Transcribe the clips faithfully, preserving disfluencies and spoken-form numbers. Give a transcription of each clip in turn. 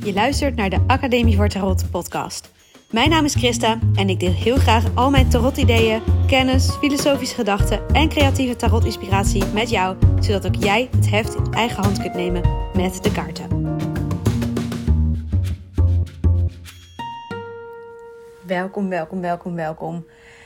Je luistert naar de Academie voor Tarot podcast. Mijn naam is Christa en ik deel heel graag al mijn tarot-ideeën, kennis, filosofische gedachten en creatieve tarot-inspiratie met jou, zodat ook jij het heft in eigen hand kunt nemen met de kaarten. Welkom, welkom, welkom, welkom.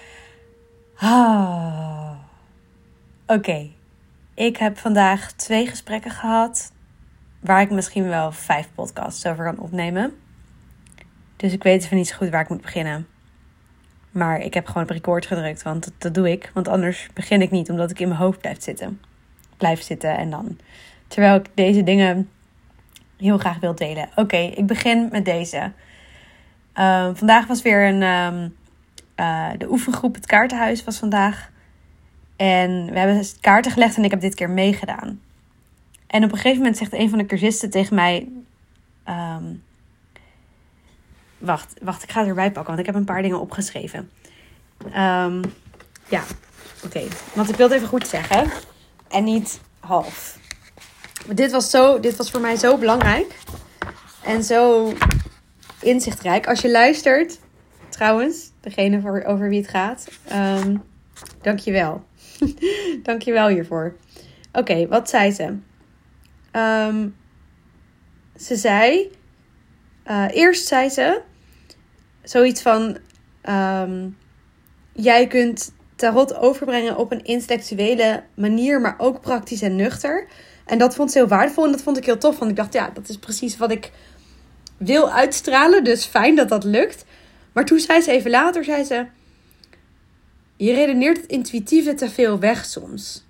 Ah. Oké, okay. Ik heb vandaag twee gesprekken gehad waar ik misschien wel vijf podcasts over kan opnemen. Dus ik weet even niet zo goed waar ik moet beginnen. Maar ik heb gewoon op record gedrukt, want dat, dat doe ik. Want anders begin ik niet, omdat ik in mijn hoofd blijf zitten. Blijf zitten en dan. Terwijl ik deze dingen heel graag wil delen. Oké, okay, ik begin met deze. Uh, vandaag was weer een... Um, uh, de oefengroep, het kaartenhuis was vandaag. En we hebben kaarten gelegd en ik heb dit keer meegedaan. En op een gegeven moment zegt een van de cursisten tegen mij... Um, wacht, wacht, ik ga het erbij pakken, want ik heb een paar dingen opgeschreven. Um, ja, oké. Okay. Want ik wil het even goed zeggen. En niet half. Maar dit was, zo, dit was voor mij zo belangrijk. En zo inzichtrijk. Als je luistert, trouwens, degene voor, over wie het gaat. Um, dank je wel. Dank je wel hiervoor. Oké, okay, wat zei ze? Um, ze zei... Uh, eerst zei ze... Zoiets van... Um, jij kunt tarot overbrengen op een intellectuele manier... maar ook praktisch en nuchter. En dat vond ze heel waardevol. En dat vond ik heel tof. Want ik dacht, ja, dat is precies wat ik wil uitstralen. Dus fijn dat dat lukt. Maar toen zei ze even later, zei ze... Je redeneert het intuïtieve te veel weg soms.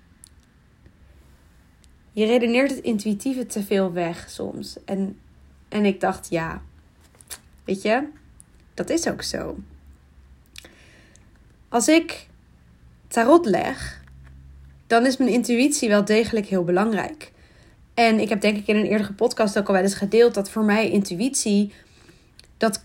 Je redeneert het intuïtieve te veel weg soms. En, en ik dacht, ja, weet je, dat is ook zo. Als ik tarot leg, dan is mijn intuïtie wel degelijk heel belangrijk. En ik heb denk ik in een eerdere podcast ook al wel eens gedeeld dat voor mij intuïtie, dat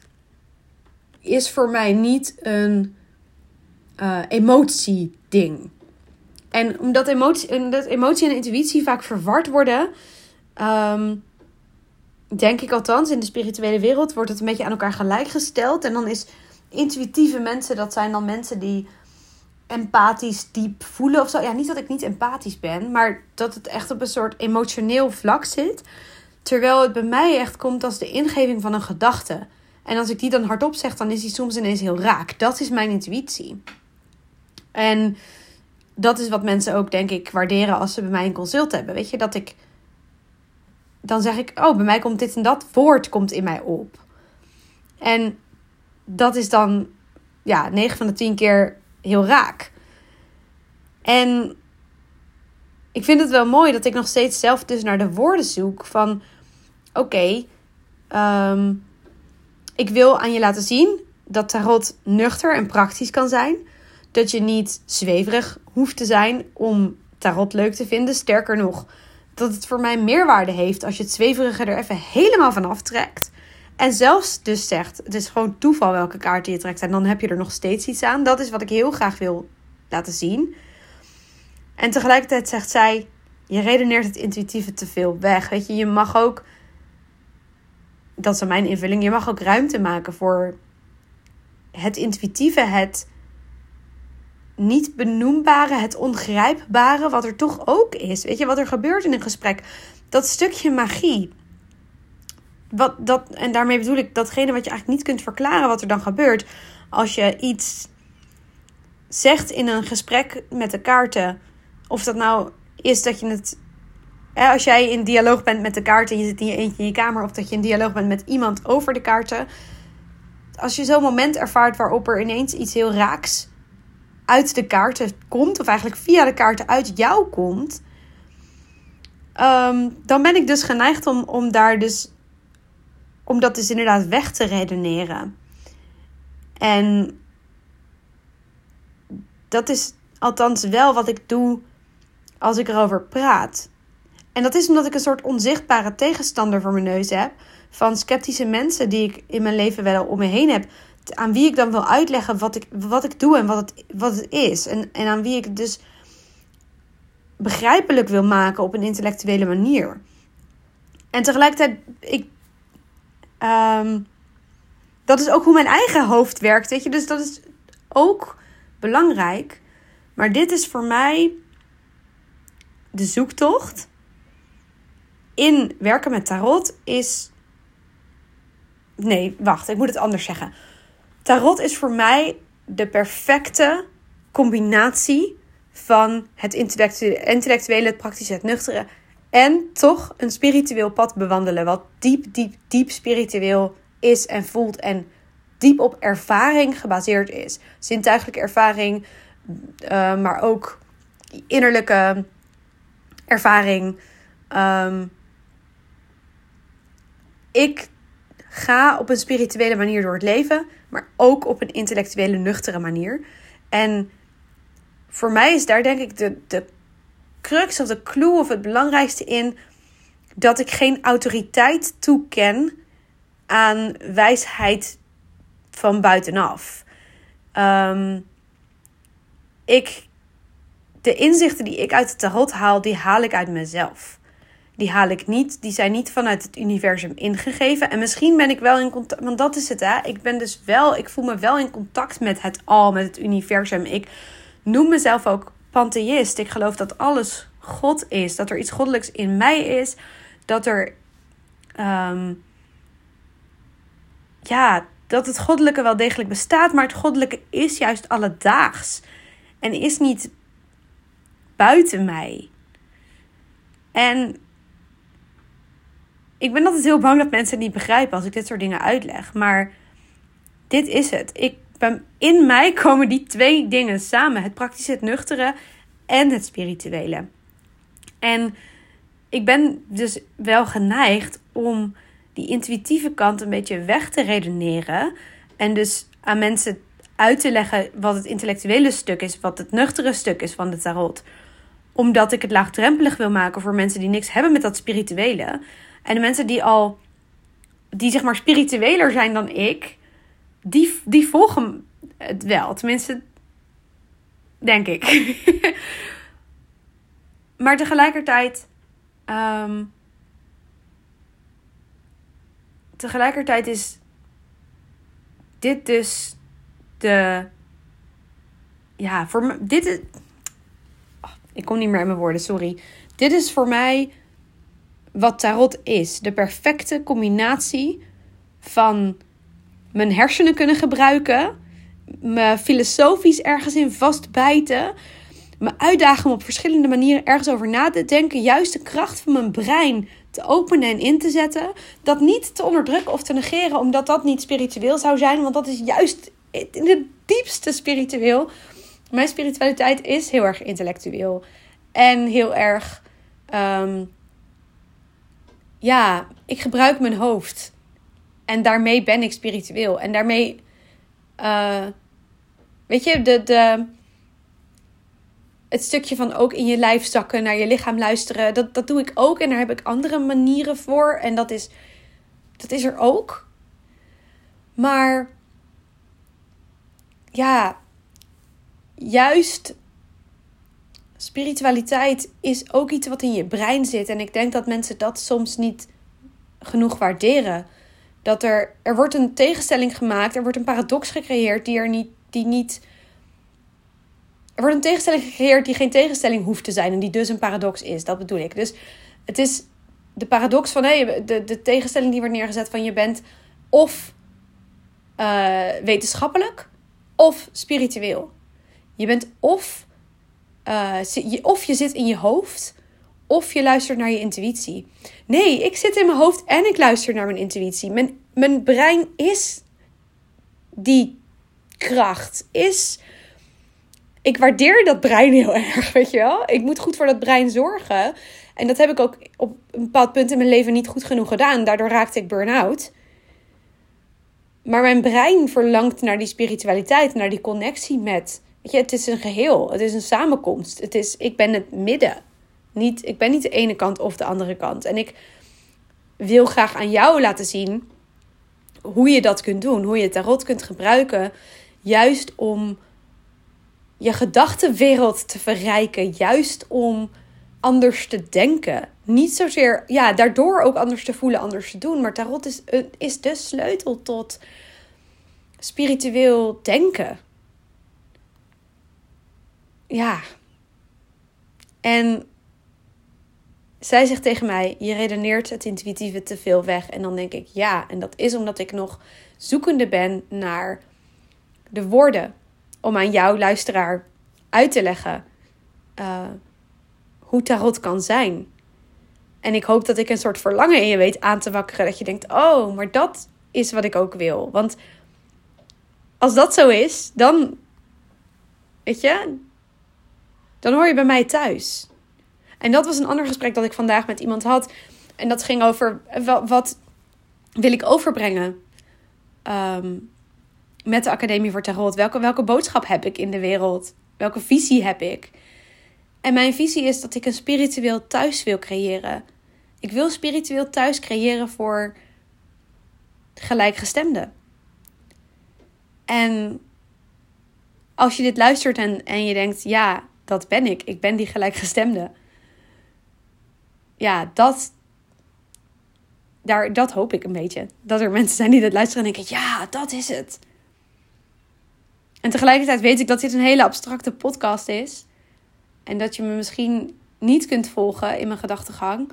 is voor mij niet een uh, emotieding. En omdat emotie, omdat emotie en intuïtie vaak verward worden, um, denk ik althans, in de spirituele wereld wordt het een beetje aan elkaar gelijkgesteld. En dan is intuïtieve mensen, dat zijn dan mensen die empathisch diep voelen of zo. Ja, niet dat ik niet empathisch ben, maar dat het echt op een soort emotioneel vlak zit. Terwijl het bij mij echt komt als de ingeving van een gedachte. En als ik die dan hardop zeg, dan is die soms ineens heel raak. Dat is mijn intuïtie. En dat is wat mensen ook, denk ik, waarderen als ze bij mij een consult hebben. Weet je, dat ik... Dan zeg ik, oh, bij mij komt dit en dat woord komt in mij op. En dat is dan, ja, negen van de tien keer heel raak. En ik vind het wel mooi dat ik nog steeds zelf dus naar de woorden zoek van... Oké, okay, um, ik wil aan je laten zien dat tarot nuchter en praktisch kan zijn. Dat je niet zweverig hoeft te zijn om tarot leuk te vinden. Sterker nog, dat het voor mij meerwaarde heeft als je het zweverige er even helemaal van aftrekt. En zelfs dus zegt, het is gewoon toeval welke kaarten je trekt. En dan heb je er nog steeds iets aan. Dat is wat ik heel graag wil laten zien. En tegelijkertijd zegt zij, je redeneert het intuïtieve te veel weg. Weet je, je mag ook, dat is mijn invulling, je mag ook ruimte maken voor het intuïtieve, het niet benoembare, het ongrijpbare, wat er toch ook is. Weet je, wat er gebeurt in een gesprek. Dat stukje magie. Wat, dat, en daarmee bedoel ik datgene wat je eigenlijk niet kunt verklaren wat er dan gebeurt. Als je iets zegt in een gesprek met de kaarten. Of dat nou is dat je het... Hè, als jij in dialoog bent met de kaarten en je zit in je eentje in je kamer. Of dat je in dialoog bent met iemand over de kaarten. Als je zo'n moment ervaart waarop er ineens iets heel raaks uit de kaarten komt, of eigenlijk via de kaarten uit jou komt, um, dan ben ik dus geneigd om, om daar dus, om dat dus inderdaad weg te redeneren. En dat is althans wel wat ik doe als ik erover praat. En dat is omdat ik een soort onzichtbare tegenstander voor mijn neus heb, van sceptische mensen die ik in mijn leven wel om me heen heb, aan wie ik dan wil uitleggen wat ik, wat ik doe en wat het, wat het is. En, en aan wie ik het dus begrijpelijk wil maken op een intellectuele manier. En tegelijkertijd, ik Um, dat is ook hoe mijn eigen hoofd werkt, weet je. Dus dat is ook belangrijk. Maar dit is voor mij de zoektocht in werken met tarot is... Nee, wacht, ik moet het anders zeggen. Tarot is voor mij de perfecte combinatie van het intellectuele, het praktische, het nuchtere en toch een spiritueel pad bewandelen. Wat diep, diep, diep spiritueel is en voelt en diep op ervaring gebaseerd is. Zintuigelijke ervaring, uh, maar ook innerlijke ervaring. Um, ik ga op een spirituele manier door het leven, maar ook op een intellectuele, nuchtere manier. En voor mij is daar denk ik de, de crux of de clue of het belangrijkste in dat ik geen autoriteit toeken aan wijsheid van buitenaf. Um, ik, de inzichten die ik uit het tarot haal, die haal ik uit mezelf. Die haal ik niet, die zijn niet vanuit het universum ingegeven. En misschien ben ik wel in contact, want dat is het hè. Ik ben dus wel, ik voel me wel in contact met het al, met het universum. Ik noem mezelf ook pantheïst. Ik geloof dat alles God is. Dat er iets goddelijks in mij is. Dat er, um, ja, dat het goddelijke wel degelijk bestaat. Maar het goddelijke is juist alledaags. En is niet buiten mij. En ik ben altijd heel bang dat mensen het niet begrijpen als ik dit soort dingen uitleg. Maar dit is het. Ik ben, in mij komen die twee dingen samen. Het praktische, het nuchtere en het spirituele. En ik ben dus wel geneigd om die intuïtieve kant een beetje weg te redeneren. En dus aan mensen uit te leggen wat het intellectuele stuk is. Wat het nuchtere stuk is van de tarot. Omdat ik het laagdrempelig wil maken voor mensen die niks hebben met dat spirituele. En de mensen die al, die zeg maar spiritueler zijn dan ik, die, die volgen het wel. Tenminste, denk ik. Maar tegelijkertijd, um, tegelijkertijd is dit dus de, ja, voor me, dit is, oh, ik kom niet meer uit mijn woorden, sorry. Dit is voor mij wat tarot is. De perfecte combinatie van mijn hersenen kunnen gebruiken, me filosofisch ergens in vastbijten, me uitdagen om op verschillende manieren ergens over na te denken, juist de kracht van mijn brein te openen en in te zetten, dat niet te onderdrukken of te negeren, omdat dat niet spiritueel zou zijn, want dat is juist in het diepste spiritueel. Mijn spiritualiteit is heel erg intellectueel en heel erg um, ja, ik gebruik mijn hoofd. En daarmee ben ik spiritueel. En daarmee, uh, weet je, de, de, het stukje van ook in je lijf zakken, naar je lichaam luisteren. Dat, dat doe ik ook. En daar heb ik andere manieren voor. En dat is, dat is er ook. Maar, ja, juist spiritualiteit is ook iets wat in je brein zit. En ik denk dat mensen dat soms niet genoeg waarderen. Dat er, er wordt een tegenstelling gemaakt. Er wordt een paradox gecreëerd die er niet, die niet... Er wordt een tegenstelling gecreëerd die geen tegenstelling hoeft te zijn. En die dus een paradox is. Dat bedoel ik. Dus het is de paradox van... Hey, de, de tegenstelling die wordt neergezet van je bent of uh, wetenschappelijk of spiritueel. Je bent of... Uh, of je zit in je hoofd, of je luistert naar je intuïtie. Nee, ik zit in mijn hoofd en ik luister naar mijn intuïtie. Mijn, mijn brein is die kracht. Is, ik waardeer dat brein heel erg, weet je wel. Ik moet goed voor dat brein zorgen. En dat heb ik ook op een bepaald punt in mijn leven niet goed genoeg gedaan. Daardoor raakte ik burn-out. Maar mijn brein verlangt naar die spiritualiteit, naar die connectie met... Weet je, het is een geheel. Het is een samenkomst. Het is, ik ben het midden. Niet, ik ben niet de ene kant of de andere kant. En ik wil graag aan jou laten zien hoe je dat kunt doen. Hoe je het tarot kunt gebruiken. Juist om je gedachtenwereld te verrijken. Juist om anders te denken. Niet zozeer, ja, daardoor ook anders te voelen, anders te doen. Maar tarot is, is de sleutel tot spiritueel denken. Ja. En zij zegt tegen mij, je redeneert het intuïtieve te veel weg. En dan denk ik, ja. En dat is omdat ik nog zoekende ben naar de woorden. Om aan jou, luisteraar, uit te leggen uh, hoe tarot kan zijn. En ik hoop dat ik een soort verlangen in je weet aan te wakkeren. Dat je denkt, oh, maar dat is wat ik ook wil. Want als dat zo is, dan, weet je, dan hoor je bij mij thuis. En dat was een ander gesprek dat ik vandaag met iemand had. En dat ging over, wat, wat wil ik overbrengen um, met de Academie voor Tarot? Welke, welke boodschap heb ik in de wereld? Welke visie heb ik? En mijn visie is dat ik een spiritueel thuis wil creëren. Ik wil spiritueel thuis creëren voor gelijkgestemden. En als je dit luistert en, en je denkt, ja, dat ben ik. Ik ben die gelijkgestemde. Ja, dat, daar, dat hoop ik een beetje. Dat er mensen zijn die dit luisteren en denken, ja, dat is het. En tegelijkertijd weet ik dat dit een hele abstracte podcast is. En dat je me misschien niet kunt volgen in mijn gedachtegang.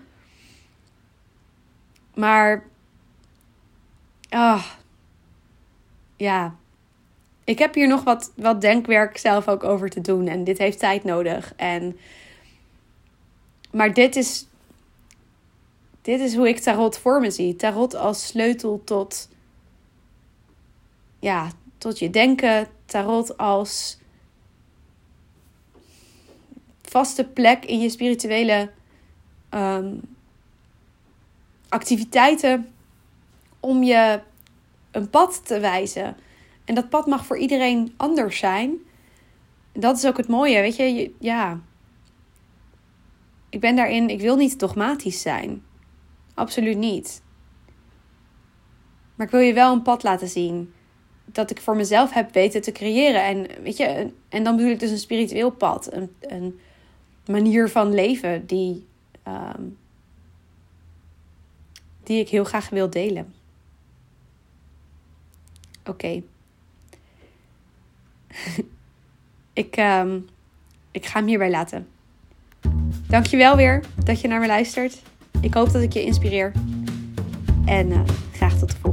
Maar, oh, ja, ik heb hier nog wat, wat denkwerk zelf ook over te doen. En dit heeft tijd nodig. En, maar dit is, dit is hoe ik tarot voor me zie. Tarot als sleutel tot, ja, tot je denken. Tarot als vaste plek in je spirituele um, activiteiten. Om je een pad te wijzen. En dat pad mag voor iedereen anders zijn. Dat is ook het mooie, weet je. je ja. Ik ben daarin, ik wil niet dogmatisch zijn. Absoluut niet. Maar ik wil je wel een pad laten zien. Dat ik voor mezelf heb weten te creëren. En, weet je, en dan bedoel ik dus een spiritueel pad. Een, een manier van leven die, um, die ik heel graag wil delen. Oké. Okay. ik, um, ik ga hem hierbij laten. Dankjewel weer dat je naar me luistert. Ik hoop dat ik je inspireer. En uh, graag tot de volgende.